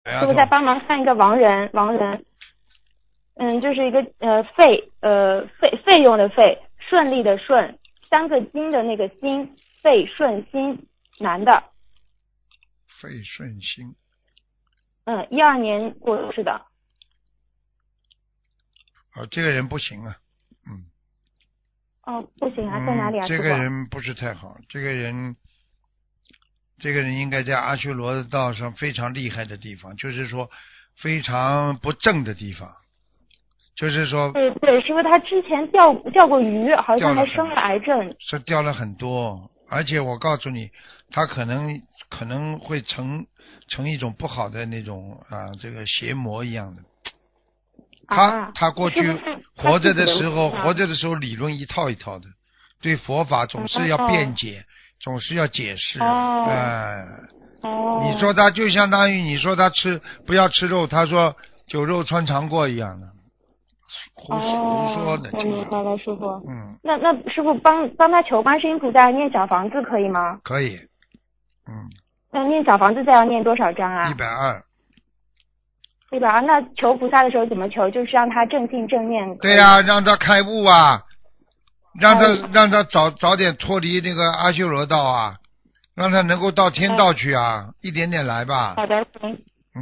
师傅再帮忙看一个亡人，就是一个费用的费，顺利的顺，三个金的那个金，费顺心，男的。 费顺心。 12年过世的。 这个人不行啊。 不行啊，在哪里啊？ 这个人不是太好，这个人应该在阿修罗道上非常厉害的地方，就是说非常不正的地方，就是说。 对，师傅他之前钓过鱼，好像还生了癌症。 是钓了很多，而且我告诉你，他可能会成一种不好的那种这个邪魔一样的。他过去活着的时候理论一套一套的，对佛法总是要辩解，总是要解释。你说他就相当于你说他不要吃肉，他说酒肉穿肠过一样的，胡说的。 我明白了，师傅。那师傅帮他求观世音菩萨念小房子可以吗？ 可以。 那念小房子再要念多少章啊 ？120。 120，那求菩萨的时候怎么求？就是让他正信正念。 对呀，让他开悟啊，让他早点脱离那个阿修罗道啊，让他能够到天道去啊，一点点来吧。 好的，行，